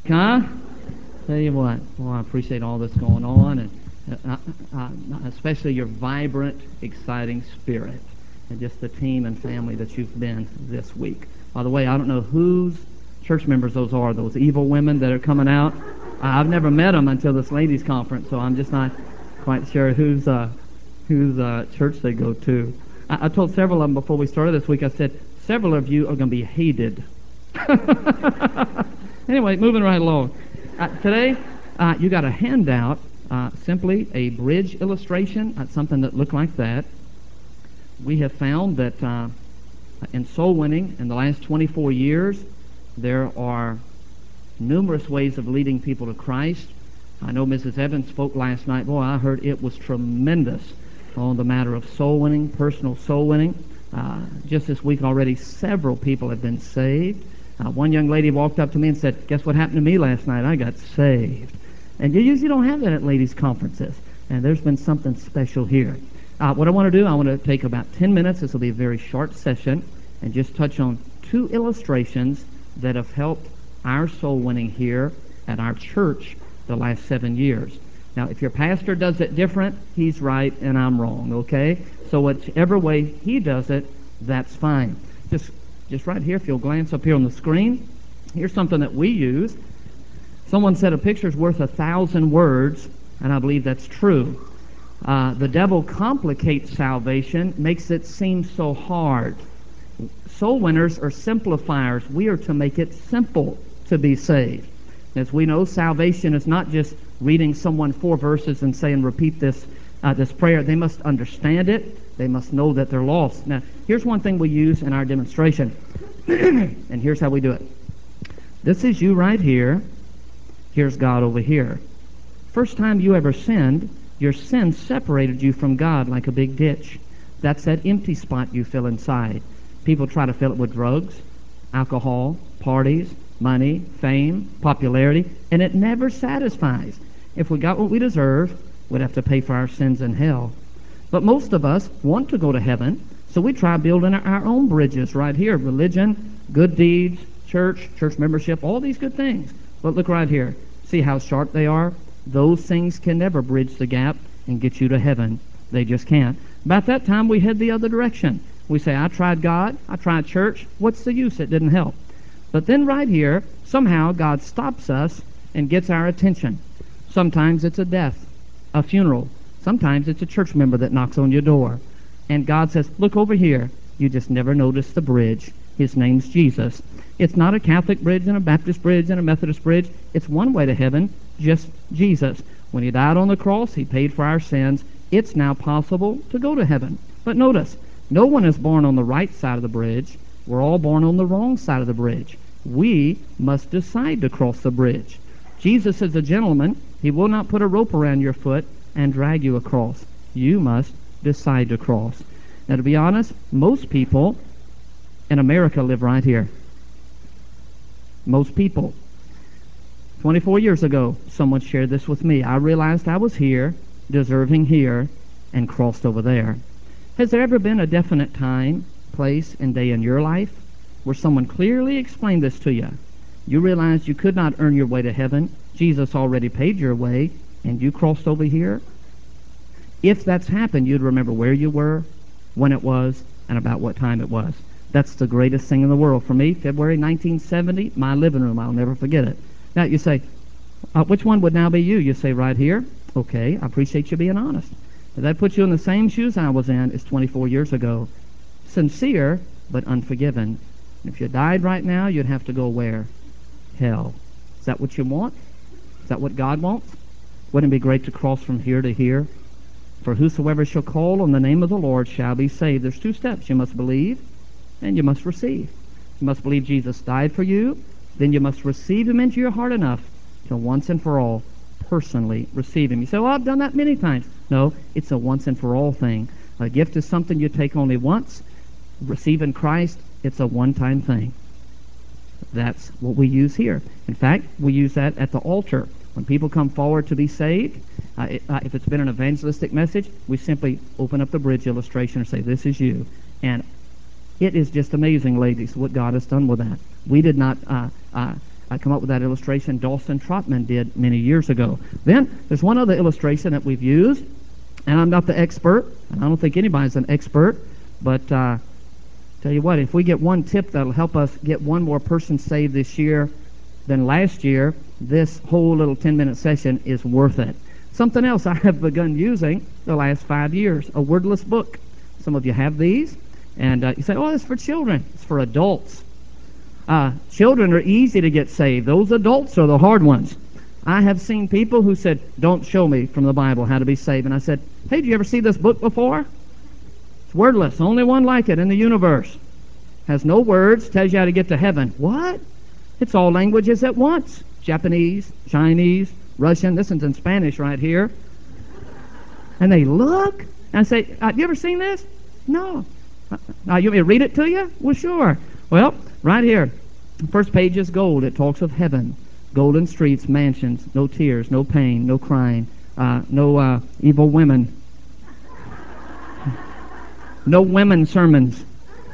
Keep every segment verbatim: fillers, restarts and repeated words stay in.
Huh? Tell you what, well, I appreciate all that's going on, and uh, uh, uh, especially your vibrant, exciting spirit, and just the team and family that you've been this week. By the way, I don't know whose church members those are, those evil women that are coming out. Uh, I've never met them until this ladies' conference, so I'm just not quite sure whose uh, whose uh, church they go to. I, I told several of them before we started this week, I said, several of you are going to be hated. Anyway, moving right along. Uh, today, uh, you got a handout, uh, simply a bridge illustration, uh, something that looked like that. We have found that uh, in soul winning in the last twenty-four years, there are numerous ways of leading people to Christ. I know Missus Evans spoke last night. Boy, I heard it was tremendous on the matter of soul winning, personal soul winning. Uh, just this week already, several people have been saved. Uh, one young lady walked up to me and said, guess what happened to me last night? I got saved. And you usually don't have that at ladies' conferences. And there's been something special here. Uh, what I want to do, I want to take about ten minutes. This will be a very short session, and just touch on two illustrations that have helped our soul winning here at our church the last seven years. Now, if your pastor does it different, he's right and I'm wrong, okay? So whichever way he does it, that's fine. Just Just right here, if you'll glance up here on the screen, here's something that we use. Someone said a picture's worth a thousand words, and I believe that's true. Uh, the devil complicates salvation, makes it seem so hard. Soul winners are simplifiers. We are to make it simple to be saved. As we know, salvation is not just reading someone four verses and saying, repeat this, uh, this prayer. They must understand it. They must know that they're lost. Now, here's one thing we use in our demonstration, and here's how we do it. This is you right here. Here's God over here. First time you ever sinned, your sin separated you from God like a big ditch. That's that empty spot you feel inside. People try to fill it with drugs, alcohol, parties, money, fame, popularity, and it never satisfies. If we got what we deserve, we'd have to pay for our sins in hell. But most of us want to go to heaven, so we try building our own bridges right here. Religion, good deeds, church, church membership, all these good things. But look right here. See how sharp they are? Those things can never bridge the gap and get you to heaven. They just can't. About that time, we head the other direction. We say, I tried God, I tried church. What's the use? It didn't help. But then right here, somehow God stops us and gets our attention. Sometimes it's a death, a funeral. Sometimes it's a church member that knocks on your door. And God says, look over here. You just never noticed the bridge. His name's Jesus. It's not a Catholic bridge and a Baptist bridge and a Methodist bridge. It's one way to heaven, just Jesus. When he died on the cross, he paid for our sins. It's now possible to go to heaven. But notice, no one is born on the right side of the bridge. We're all born on the wrong side of the bridge. We must decide to cross the bridge. Jesus is a gentleman. He will not put a rope around your foot and drag you across. You must decide to cross. Now, to be honest, most people in America live right here. Most people. twenty-four years ago, someone shared this with me. I realized I was here, deserving here, and crossed over there. Has there ever been a definite time, place, and day in your life where someone clearly explained this to you? You realized you could not earn your way to heaven. Jesus already paid your way, and you crossed over here? If that's happened, you'd remember where you were, when it was, and about what time it was. That's the greatest thing in the world. For me, February nineteen seventy, my living room, I'll never forget it. Now, you say, uh, which one would now be you? You say, right here. Okay, I appreciate you being honest. If that puts you in the same shoes I was in as twenty-four years ago. Sincere, but unforgiven. And if you died right now, you'd have to go where? Hell. Is that what you want? Is that what God wants? Wouldn't it be great to cross from here to here? For whosoever shall call on the name of the Lord shall be saved. There's two steps. You must believe, and you must receive. You must believe Jesus died for you. Then you must receive him into your heart enough to once and for all personally receive him. You say, well, I've done that many times. No, it's a once and for all thing. A gift is something you take only once. Receiving Christ, it's a one-time thing. That's what we use here. In fact, we use that at the altar. When people come forward to be saved, uh, it, uh, if it's been an evangelistic message, we simply open up the bridge illustration and say, this is you. And it is just amazing, ladies, what God has done with that. We did not uh, uh, I come up with that illustration Dawson Trotman did many years ago. Then there's one other illustration that we've used, and I'm not the expert, and I don't think anybody's an expert, but uh, tell you what, if we get one tip that'll help us get one more person saved this year than last year, this whole little ten-minute session is worth it. Something else I have begun using the last five years, a wordless book. Some of you have these, and uh, you say, oh, it's for children. It's for adults. Uh, children are easy to get saved. Those adults are the hard ones. I have seen people who said, don't show me from the Bible how to be saved. And I said, hey, did you ever see this book before? It's wordless. Only one like it in the universe. Has no words. Tells you how to get to heaven. What? It's all languages at once. Japanese, Chinese, Russian. This one's in Spanish right here. And they look. And I say, uh, you ever seen this? No. Uh, uh, you want me to read it to you? Well, sure. Well, right here. First page is gold. It talks of heaven. Golden streets, mansions, no tears, no pain, no crying, uh, no uh, evil women, no women sermons.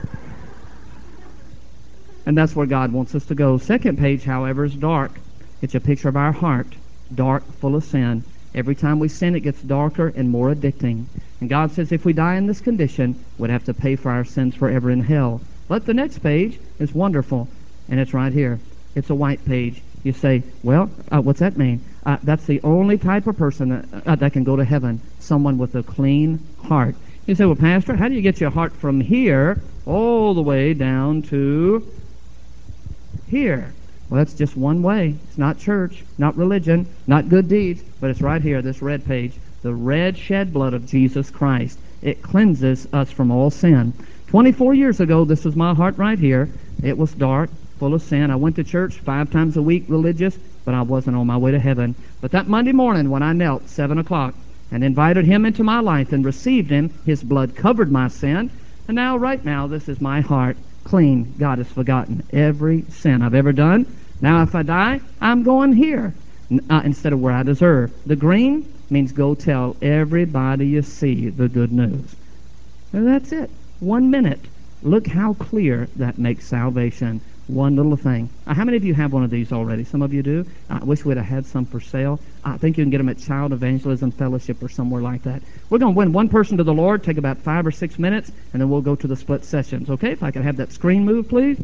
And that's where God wants us to go. Second page, however, is dark. It's a picture of our heart, dark, full of sin. Every time we sin, it gets darker and more addicting. And God says if we die in this condition, we'd have to pay for our sins forever in hell. But the next page is wonderful, and it's right here. It's a white page. You say, well, uh, what's that mean? Uh, that's the only type of person that, uh, that can go to heaven, someone with a clean heart. You say, well, Pastor, how do you get your heart from here all the way down to here? Well, that's just one way. It's not church, not religion, not good deeds, but it's right here, this red page, the red shed blood of Jesus Christ. It cleanses us from all sin. twenty-four years ago, this was my heart right here. It was dark, full of sin. I went to church five times a week, religious, but I wasn't on my way to heaven. But that Monday morning when I knelt, seven o'clock, and invited him into my life and received him, his blood covered my sin. And now, right now, this is my heart, clean. God has forgotten every sin I've ever done. Now, if I die, I'm going here uh, instead of where I deserve. The green means go tell everybody you see the good news. And that's it. One minute. Look how clear that makes salvation. One little thing. Uh, how many of you have one of these already? Some of you do. I wish we'd have had some for sale. I think you can get them at Child Evangelism Fellowship or somewhere like that. We're going to win one person to the Lord, take about five or six minutes, and then we'll go to the split sessions. Okay? If I could have that screen move, please.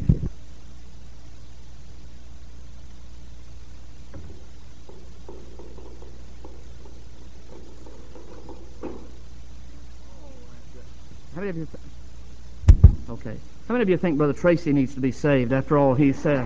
How many of you... Okay. How many of you think Brother Tracy needs to be saved after all he said?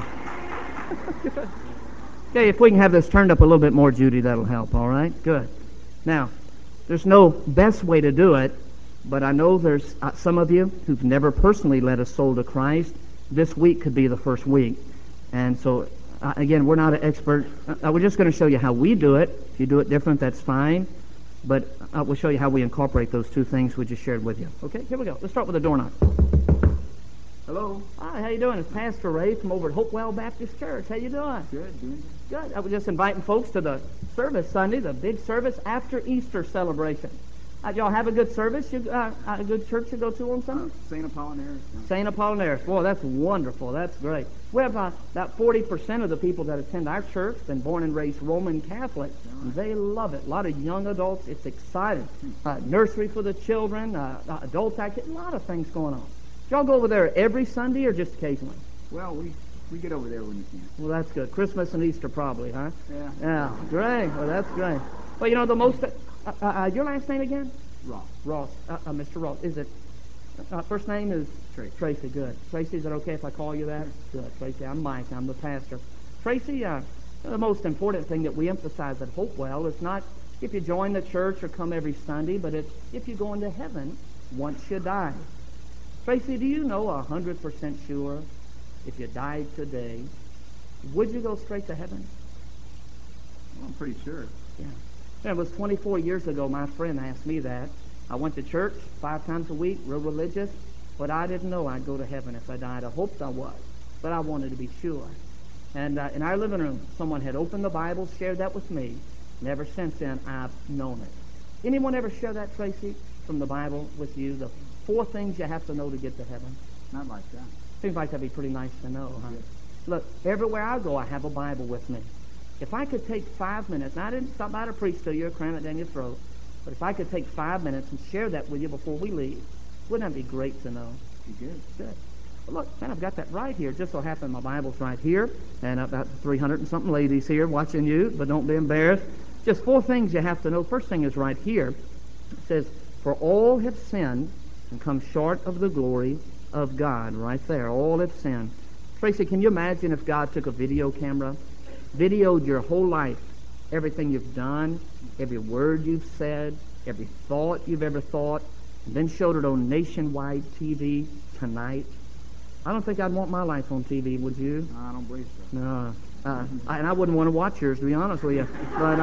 Okay, if we can have this turned up a little bit more, Judy, that'll help, all right? Good. Now, there's no best way to do it, but I know there's uh, some of you who've never personally led a soul to Christ. This week could be the first week. And so, uh, again, we're not an expert. Uh, we're just going to show you how we do it. If you do it different, that's fine. But uh, we'll show you how we incorporate those two things we just shared with you. Okay, here we go. Let's start with a doorknock. Hello. Hi, how you doing? It's Pastor Ray from over at Hopewell Baptist Church. How you doing? Good, doing good. Good. I was just inviting folks to the service Sunday, the big service after Easter celebration. Uh, y'all have a good service? You, uh, a good church you go to on Sunday? Uh, Saint Apollinaris. Yeah. Saint Apollinaris. Boy, that's wonderful. That's great. We have uh, about forty percent of the people that attend our church been born and raised Roman Catholic. And they love it. A lot of young adults. It's exciting. Uh, nursery for the children, uh, uh, adult activity, a lot of things going on. Do y'all go over there every Sunday or just occasionally? Well, we we get over there when we can. Well, that's good. Christmas and Easter probably, huh? Yeah. Yeah, great. Well, that's great. Well, you know, the most... Uh, uh, uh, your last name again? Ross. Ross. Uh, uh, Mister Ross. Is it... Uh, first name is... Tracy. Tracy, good. Tracy, is it okay if I call you that? Sure. Good. Tracy, I'm Mike. I'm the pastor. Tracy, uh, the most important thing that we emphasize at Hopewell is not if you join the church or come every Sunday, but it's if you go into heaven once you die. Tracy, do you know one hundred percent sure if you died today, would you go straight to heaven? Well, I'm pretty sure. Yeah. Yeah. It was twenty-four years ago my friend asked me that. I went to church five times a week, real religious, but I didn't know I'd go to heaven if I died. I hoped I was, but I wanted to be sure. And uh, in our living room, someone had opened the Bible, shared that with me, and ever since then I've known it. Anyone ever share that, Tracy, from the Bible with you? The four things you have to know to get to heaven. Not like that. Seems like that'd be pretty nice to know, huh? Yes. Look, everywhere I go, I have a Bible with me. If I could take five minutes, and I didn't stop by to preach to you or cram it down your throat, but if I could take five minutes and share that with you before we leave, wouldn't that be great to know? You good? Good. Well, look, man, I've got that right here. Just so happened my Bible's right here, and about three hundred and something ladies here watching you, but don't be embarrassed. Just four things you have to know. First thing is right here. It says, for all have sinned and come short of the glory of God. Right there, all have sinned. Tracy, can you imagine if God took a video camera, videoed your whole life, everything you've done, every word you've said, every thought you've ever thought, and then showed it on nationwide T V tonight? I don't think I'd want my life on T V, would you? No, I don't believe so. No. Uh, I, and I wouldn't want to watch yours, to be honest with you. But,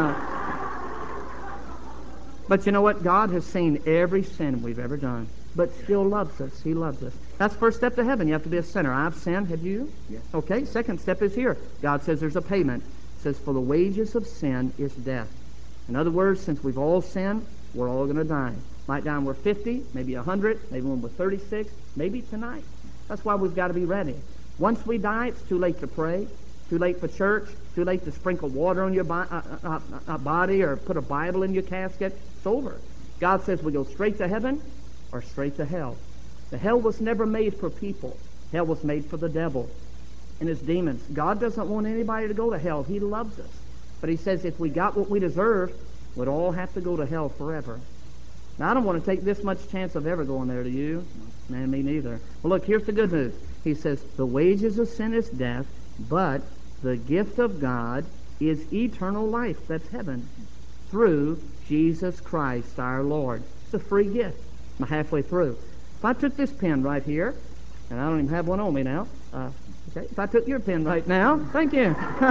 uh, but you know what? God has seen every sin we've ever done, but still loves us. He loves us. That's the first step to heaven. You have to be a sinner. I've sinned. Have you? Yes. Okay. Second step is here. God says there's a payment. It says, for the wages of sin is death. In other words, since we've all sinned, we're all going to die. Might die when we're fifty, maybe one hundred, maybe when we're thirty-six, maybe tonight. That's why we've got to be ready. Once we die, it's too late to pray, too late for church, too late to sprinkle water on your bo- uh, uh, uh, body or put a Bible in your casket. It's over. God says we go straight to heaven or straight to hell. The hell was never made for people. Hell was made for the devil and his demons. God doesn't want anybody to go to hell. He loves us. But he says if we got what we deserve, we'd all have to go to hell forever. Now, I don't want to take this much chance of ever going there, to you. Man, me neither. Well, look, here's the good news. He says, the wages of sin is death, but the gift of God is eternal life. That's heaven. Through Jesus Christ our Lord. It's a free gift. I'm halfway through. If I took this pen right here, and I don't even have one on me now. Uh, okay, if I took your pen right now, thank you.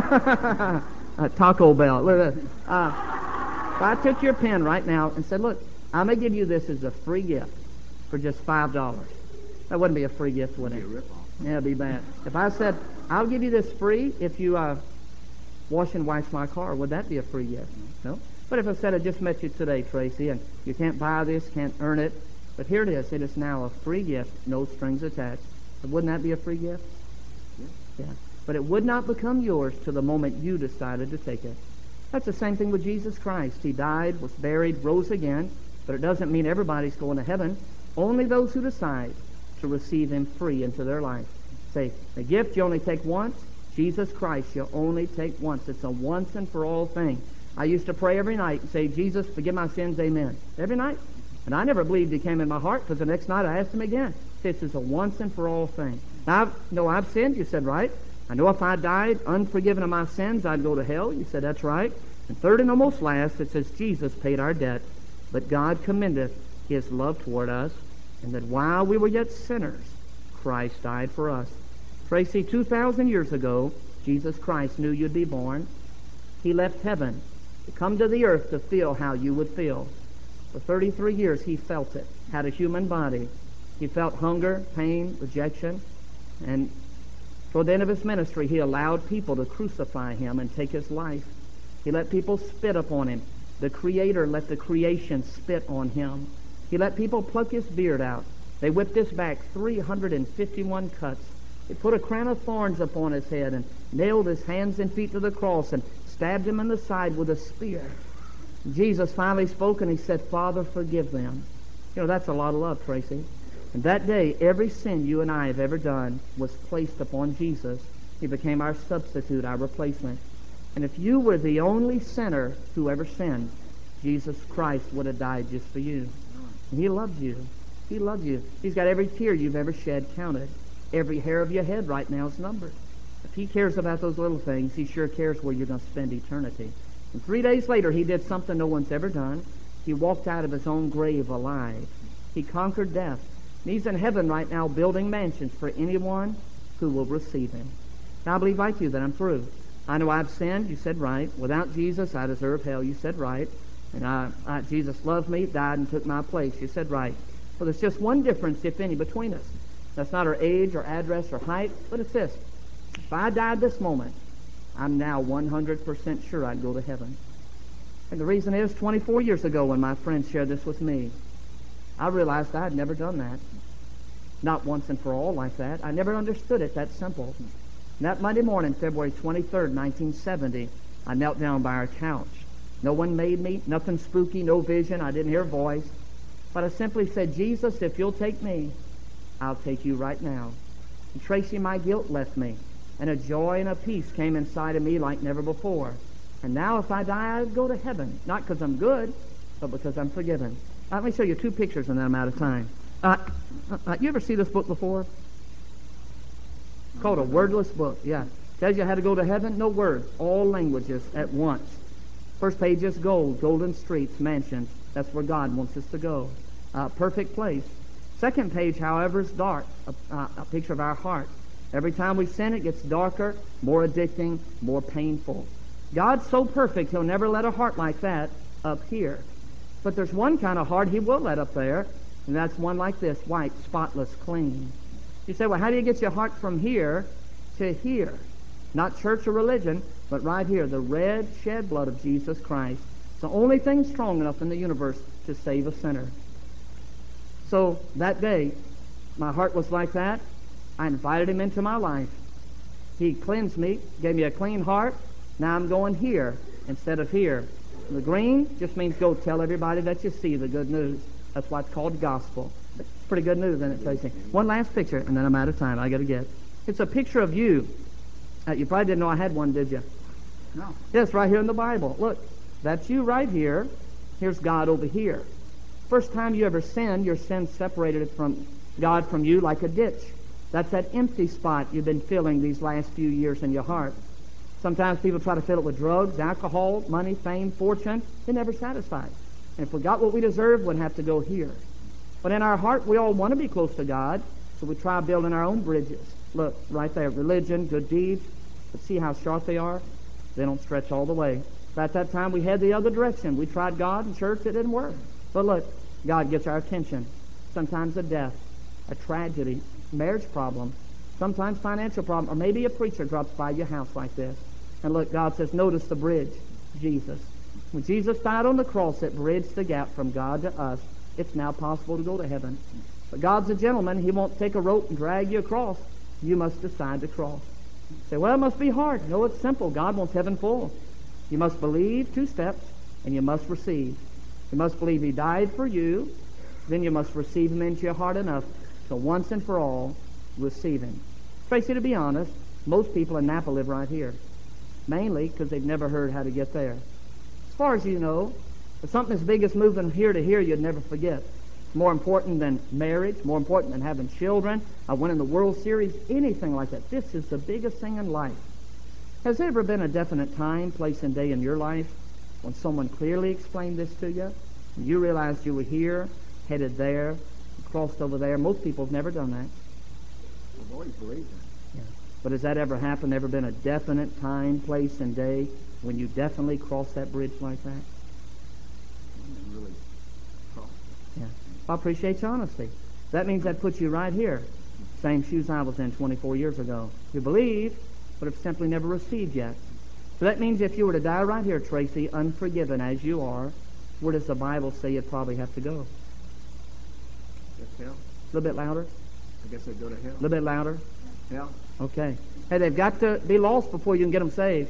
uh, Taco Bell. Look at that. Uh, if I took your pen right now and said, look, I'm going to give you this as a free gift for just five dollars. That wouldn't be a free gift, would it? It'd be a rip-off. Yeah, it'd be bad. If I said, I'll give you this free if you uh, wash and wax my car, would that be a free gift? No. But if I said, I just met you today, Tracy, and you can't buy this, can't earn it, but here it is. It is now a free gift, no strings attached. Wouldn't that be a free gift? Yeah. Yeah. But it would not become yours to the moment you decided to take it. That's the same thing with Jesus Christ. He died, was buried, rose again. But it doesn't mean everybody's going to heaven. Only those who decide to receive him free into their life. Say, a gift you only take once. Jesus Christ you only take once. It's a once and for all thing. I used to pray every night and say, Jesus, forgive my sins, amen. Every night. And I never believed he came in my heart because the next night I asked him again. This is a once and for all thing. Now, I know I've sinned. You said, right. I know if I died unforgiven of my sins, I'd go to hell. You said, that's right. And third and almost last, it says, Jesus paid our debt. But God commendeth his love toward us, and that while we were yet sinners, Christ died for us. Tracy, two thousand years ago, Jesus Christ knew you'd be born. He left heaven to come to the earth to feel how you would feel. For thirty-three years, he felt it, had a human body. He felt hunger, pain, rejection, and toward the end of his ministry, he allowed people to crucify him and take his life. He let people spit upon him. The Creator let the creation spit on him. He let people pluck his beard out. They whipped his back three hundred fifty-one cuts. They put a crown of thorns upon his head and nailed his hands and feet to the cross and stabbed him in the side with a spear. Jesus finally spoke and he said, Father, forgive them. You know, that's a lot of love, Tracy. And that day, every sin you and I have ever done was placed upon Jesus. He became our substitute, our replacement. And if you were the only sinner who ever sinned, Jesus Christ would have died just for you. And he loves you. He loves you. He's got every tear you've ever shed counted. Every hair of your head right now is numbered. If he cares about those little things, he sure cares where you're going to spend eternity. And three days later, he did something no one's ever done. He walked out of his own grave alive. He conquered death. And he's in heaven right now building mansions for anyone who will receive him. Now, I believe like you that I'm through. I know I've sinned. You said right. Without Jesus, I deserve hell. You said right. And I, I, Jesus loved me, died, and took my place. You said right. Well, there's just one difference, if any, between us. That's not our age or address or height, but it's this. If I died this moment, I'm now one hundred percent sure I'd go to heaven. And the reason is, twenty-four years ago when my friend shared this with me, I realized I had never done that. Not once and for all like that. I never understood it that simple. And that Monday morning, February twenty-third, nineteen seventy, I knelt down by our couch. No one made me, nothing spooky, no vision. I didn't hear a voice. But I simply said, Jesus, if you'll take me, I'll take you right now. And Tracy, my guilt left me, and a joy and a peace came inside of me like never before. And now if I die, I'd go to heaven, not because I'm good, but because I'm forgiven. Uh, let me show you two pictures, and then I'm out of time. Uh, uh, you ever see this book before? It's called A Wordless Book. Yeah. Tells you how to go to heaven. No words. All languages at once. First page is gold. Golden streets, mansions. That's where God wants us to go. Uh, perfect place. Second page, however, is dark. A, uh, a picture of our heart. Every time we sin, it gets darker, more addicting, more painful. God's so perfect, He'll never let a heart like that up here. But there's one kind of heart He will let up there, and that's one like this, white, spotless, clean. You say, well, how do you get your heart from here to here? Not church or religion, but right here, the red shed blood of Jesus Christ. It's the only thing strong enough in the universe to save a sinner. So that day, my heart was like that. I invited Him into my life. He cleansed me, gave me a clean heart. Now I'm going here instead of here. The green just means go tell everybody that you see the good news. That's why it's called gospel. It's pretty good news, isn't it, Tracy? One last picture, and then I'm out of time. I got to get. It's a picture of you. Uh, you probably didn't know I had one, did you? No. Yes, right here in the Bible. Look, that's you right here. Here's God over here. First time you ever sinned, your sin separated from God from you like a ditch. That's that empty spot you've been filling these last few years in your heart. Sometimes people try to fill it with drugs, alcohol, money, fame, fortune. They're never satisfied. And if we got what we deserve, we'd have to go here. But in our heart, we all want to be close to God, so we try building our own bridges. Look, right there, religion, good deeds. But see how short they are? They don't stretch all the way. At that time, we had the other direction. We tried God and church, it didn't work. But look, God gets our attention. Sometimes a death, a tragedy, marriage problem, sometimes financial problem, or maybe a preacher drops by your house like this. And look, God says, notice the bridge, Jesus. When Jesus died on the cross, it bridged the gap from God to us. It's now possible to go to heaven. But God's a gentleman. He won't take a rope and drag you across. You must decide to cross. You say, well, it must be hard. No, it's simple. God wants heaven full. You must believe, two steps, and you must receive. You must believe He died for you. Then you must receive Him into your heart enough to once and for all receive Him. Tracy, to be honest, most people in Napa live right here. Mainly because they've never heard how to get there. As far as you know, if something as big as moving here to here, you'd never forget. It's more important than marriage, more important than having children, uh, winning the World Series, anything like that. This is the biggest thing in life. Has there ever been a definite time, place, and day in your life when someone clearly explained this to you? And you realized you were here, headed there, crossed over there. Most people have never done that. I've always believed that. Yeah. But has that ever happened? Ever been a definite time, place, and day when you definitely crossed that bridge like that? I didn't really cross it. Yeah. I appreciate your honesty. That means that puts you right here. Same shoes I was in twenty-four years ago. You believe, but have simply never received yet. So that means if you were to die right here, Tracy, unforgiven as you are, where does the Bible say you'd probably have to go? Guess hell. A little bit louder? I guess I'd go to hell. A little bit louder? Hell. Okay. Hey, they've got to be lost before you can get them saved.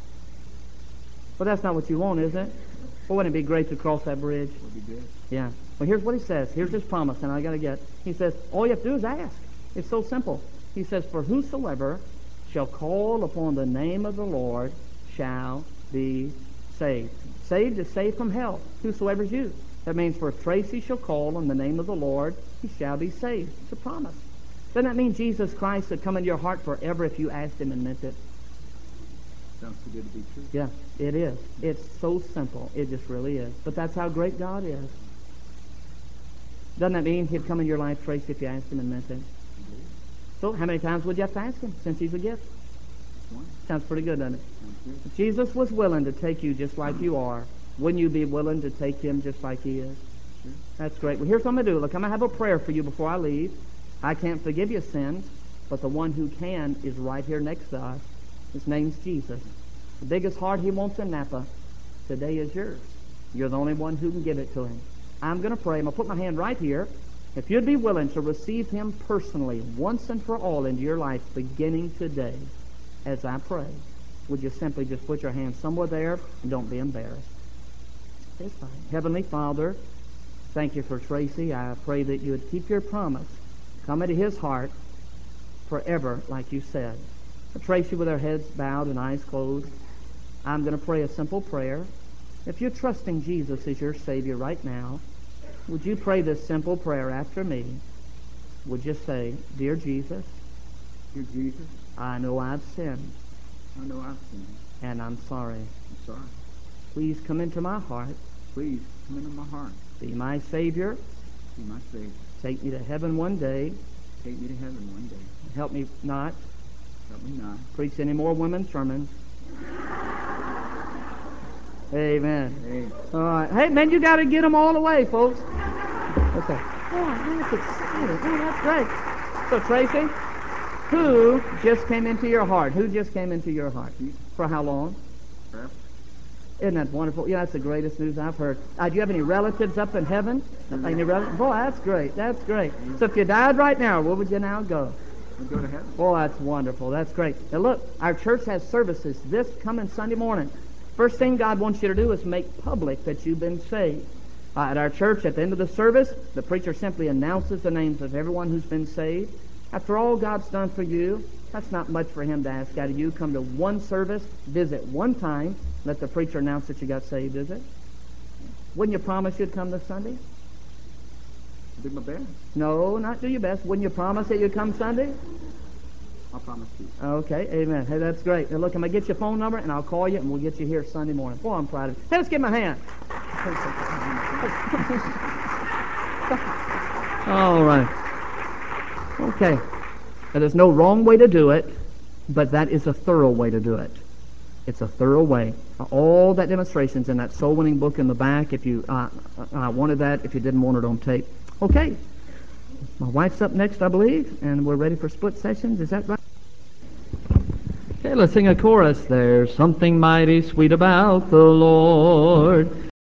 But that's not what you want, is it? Well, wouldn't it be great to cross that bridge? Would be good. Yeah. Well, here's what He says. Here's His promise, and I got to get. He says, all you have to do is ask. It's so simple. He says, for whosoever shall call upon the name of the Lord shall be saved. Saved is saved from hell. Whosoever's you. That means for if Tracy shall call on the name of the Lord, he shall be saved. It's a promise. Doesn't that mean Jesus Christ would come into your heart forever if you asked Him and meant it? Sounds too good to be true. Yeah, it is. It's so simple. It just really is. But that's how great God is. Doesn't that mean He'd come in your life, Tracy, if you asked Him and meant it? So how many times would you have to ask Him since He's a gift? One. Sounds pretty good, doesn't it? Sounds good. If Jesus was willing to take you just like you are, wouldn't you be willing to take Him just like He is? Sure. That's great. Well, here's what I'm going to do. Look, I'm going to have a prayer for you before I leave. I can't forgive your sins, but the one who can is right here next to us. His name's Jesus. The biggest heart He wants in Napa today is yours. You're the only one who can give it to Him. I'm going to pray. I'm going to put my hand right here. If you'd be willing to receive Him personally, once and for all into your life, beginning today, as I pray. Would you simply just put your hand somewhere there and don't be embarrassed? It's fine. Heavenly Father, thank you for Tracy. I pray that you would keep your promise. Come into his heart forever, like you said. Tracy, with her heads bowed and eyes closed, I'm going to pray a simple prayer. If you're trusting Jesus as your Savior right now, would you pray this simple prayer after me? Would you say, Dear Jesus, Dear Jesus, I know I've sinned, I know I've sinned. and I'm sorry. I'm sorry. Please come into my heart. Please come into my heart. Be my Savior. Be my Savior. Take me to heaven one day. Take me to heaven one day. Help me not Help me not. preach any more women's sermons. Amen. Hey, All right. Hey, man, you got to get them all away, folks. Okay. Oh, that's exciting. Oh, that's great. So, Tracy, who just came into your heart? Who just came into your heart? For how long? forever. Isn't that wonderful? Yeah, that's the greatest news I've heard. Uh, do you have any relatives up in heaven? Any relatives? Boy, that's great. That's great. So if you died right now, where would you now go? We go to heaven. Boy, that's wonderful. That's great. Now look, our church has services this coming Sunday morning. First thing God wants you to do is make public that you've been saved. Uh, at our church, at the end of the service, the preacher simply announces the names of everyone who's been saved. After all God's done for you, that's not much for him to ask out of you. Come to one service, visit one time, let the preacher announce that you got saved, is it? Wouldn't you promise you'd come this Sunday? Do my best. No, not do your best. Wouldn't you promise that you'd come Sunday? I'll promise you. Okay, amen. Hey, that's great. Now look, I'm going to get your phone number, and I'll call you, and we'll get you here Sunday morning. Boy, I'm proud of you. Hey, let's give him a hand. All right. Okay. Now, there's no wrong way to do it, but that is a thorough way to do it. It's a thorough way. All that demonstrations in that soul-winning book in the back, if you uh, uh, wanted that, if you didn't want it on tape. Okay. My wife's up next, I believe, and we're ready for split sessions. Is that right? Okay, let's sing a chorus. There's something mighty sweet about the Lord.